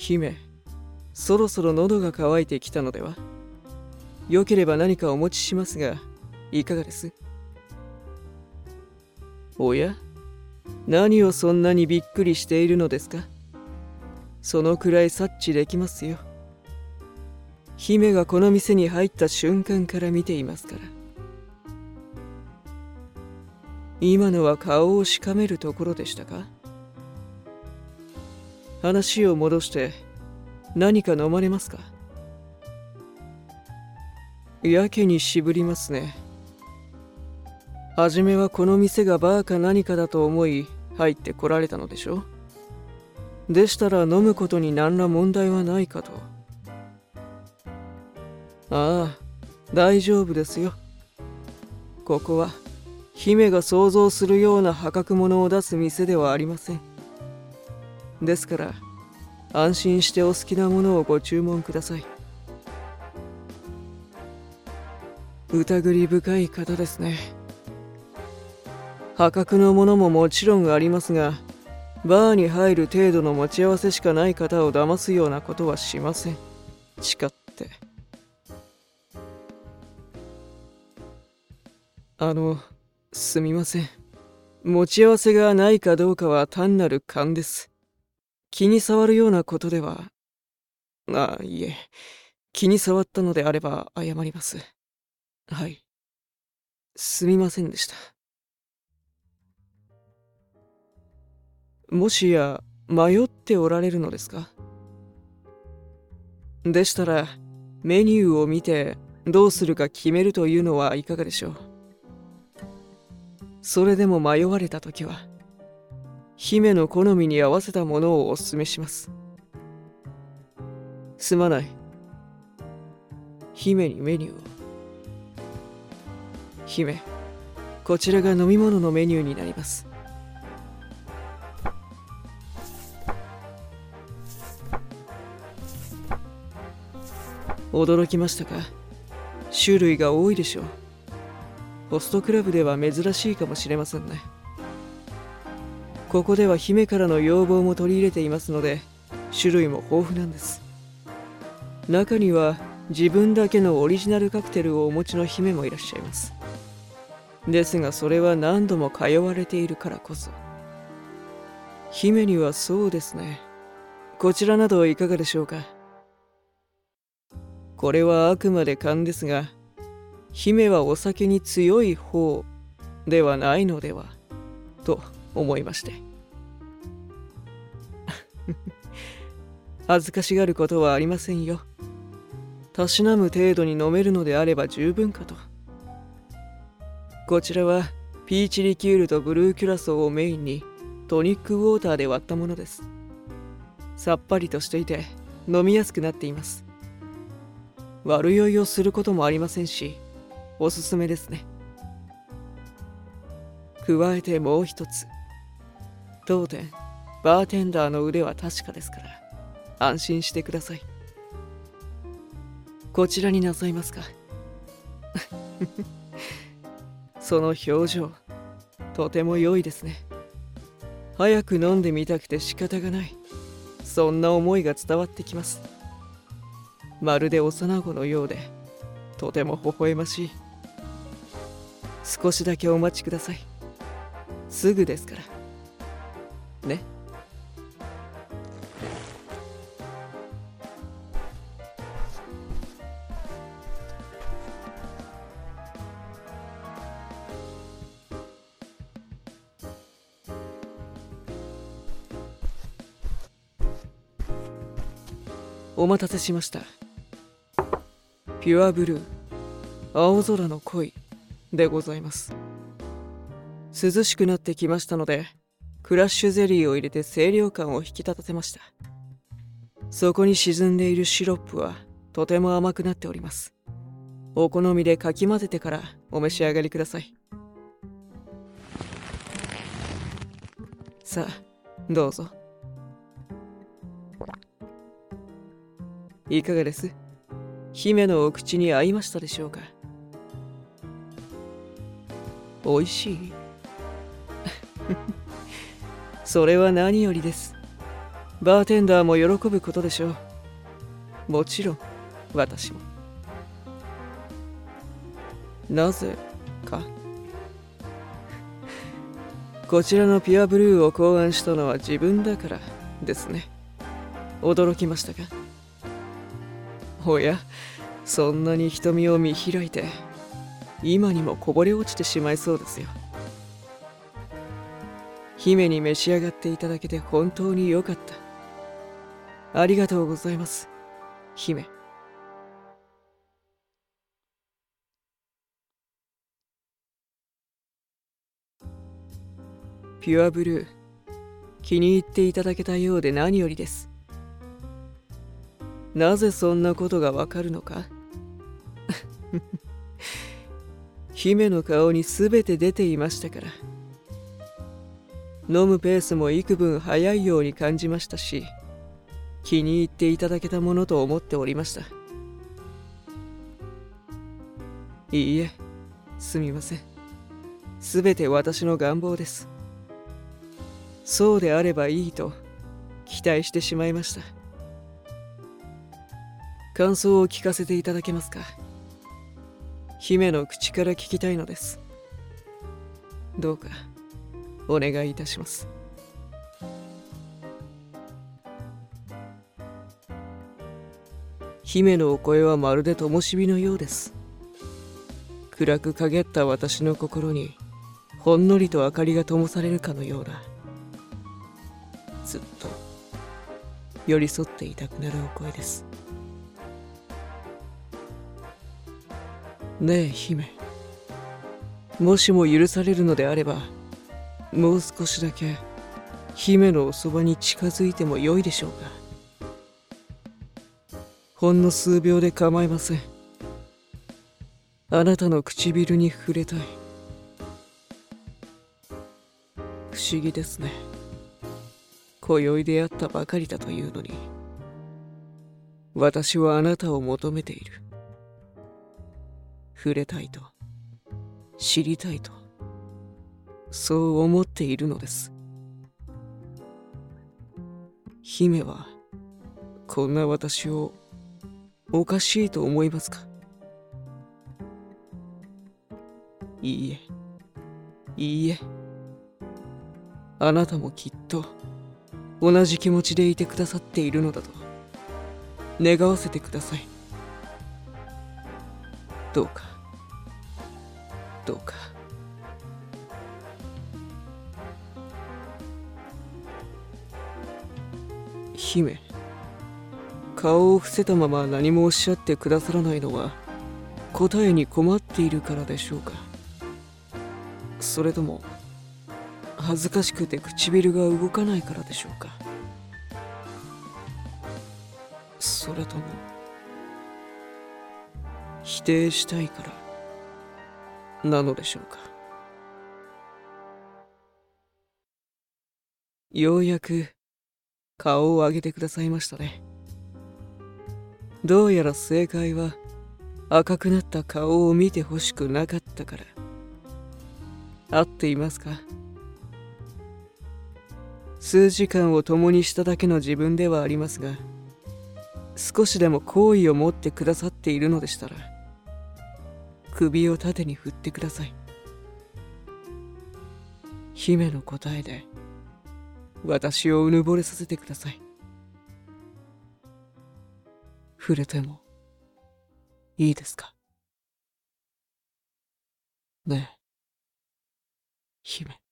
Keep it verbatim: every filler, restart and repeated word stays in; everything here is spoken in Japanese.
姫、そろそろ喉が渇いてきたのでは？よければ何かお持ちしますが、いかがです？おや、何をそんなにびっくりしているのですか？そのくらい察知できますよ。姫がこの店に入った瞬間から見ていますから。今のは顔をしかめるところでしたか？話を戻して何か飲まれますか？やけに渋りますね。はじめはこの店がバーか何かだと思い入ってこられたのでしょ？でしたら飲むことに何ら問題はないかと。ああ、大丈夫ですよ。ここは姫が想像するような破格物を出す店ではありません。ですから安心してお好きなものをご注文ください。疑り深い方ですね。破格のものももちろんありますが、バーに入る程度の持ち合わせしかない方を騙すようなことはしません。誓って。あの、すみません。持ち合わせがないかどうかは単なる勘です。気に障るようなことでは、あ、いえ、気に障ったのであれば謝ります。はい。すみませんでした。もしや迷っておられるのですか？でしたらメニューを見てどうするか決めるというのはいかがでしょう。それでも迷われたときは姫の好みに合わせたものをおすすめします。すまない。姫にメニューを。姫、こちらが飲み物のメニューになります。驚きましたか？種類が多いでしょう。ホストクラブでは珍しいかもしれませんね。ここでは姫からの要望も取り入れていますので、種類も豊富なんです。中には自分だけのオリジナルカクテルをお持ちの姫もいらっしゃいます。ですがそれは何度も通われているからこそ。姫にはそうですね。こちらなどいかがでしょうか？これはあくまで勘ですが、姫はお酒に強い方ではないのではと思いまして。恥ずかしがることはありませんよ。たしなむ程度に飲めるのであれば十分かと。こちらはピーチリキュールとブルーキュラソーをメインにトニックウォーターで割ったものです。さっぱりとしていて飲みやすくなっています。悪酔いをすることもありませんし、おすすめですね。加えてもう一つ、当店バーテンダーの腕は確かですから安心してください。こちらになさいますか？その表情、とても良いですね。早く飲んでみたくて仕方がない、そんな思いが伝わってきます。まるで幼子のようでとても微笑ましい。少しだけお待ちください。すぐですからね。お待たせしました。ピュアブルー、青空の恋でございます。涼しくなってきましたので、クラッシュゼリーを入れて清涼感を引き立たせました。そこに沈んでいるシロップはとても甘くなっております。お好みでかき混ぜてからお召し上がりください。さあ、どうぞ。いかがです？姫のお口に合いましたでしょうか？おいしい？それは何よりです。 バーテンダーも喜ぶことでしょう。もちろん私も。なぜか。こちらのピュアブルーを考案したのは自分だからですね。驚きましたか？おや、そんなに瞳を見開いて今にもこぼれ落ちてしまいそうですよ。姫に召し上がっていただけて本当によかった。ありがとうございます、姫。ピュアブルー、気に入っていただけたようで何よりです。なぜそんなことがわかるのか？姫の顔にすべて出ていましたから。飲むペースも幾分早いように感じましたし、気に入っていただけたものと思っておりました。いいえ、すみません。すべて私の願望です。そうであればいいと期待してしまいました。感想を聞かせていただけますか？姫の口から聞きたいのです。どうかお願いいたします。姫のお声はまるで灯火のようです。暗く陰った私の心にほんのりと明かりが灯されるかのような、ずっと寄り添っていたくなるお声です。ねえ姫、もしも許されるのであれば、もう少しだけ姫のおそばに近づいてもよいでしょうか？ほんの数秒で構いません。あなたの唇に触れたい。不思議ですね。今宵出会ったばかりだというのに、私はあなたを求めている。触れたいと、知りたいと、そう思っているのです。姫はこんな私をおかしいと思いますか？いいえ、いいえ。あなたもきっと同じ気持ちでいてくださっているのだと願わせてください。どうか、どうか。姫、顔を伏せたまま何もおっしゃってくださらないのは答えに困っているからでしょうか？それとも恥ずかしくて唇が動かないからでしょうか？それとも否定したいからなのでしょうか？ようやく顔を上げてくださいましたね。どうやら正解は赤くなった顔を見てほしくなかったから。合っていますか？数時間を共にしただけの自分ではありますが、少しでも好意を持ってくださっているのでしたら、首を縦に振ってください。姫の答えで私をうぬぼれさせてください。触れてもいいですか？ねえ、姫。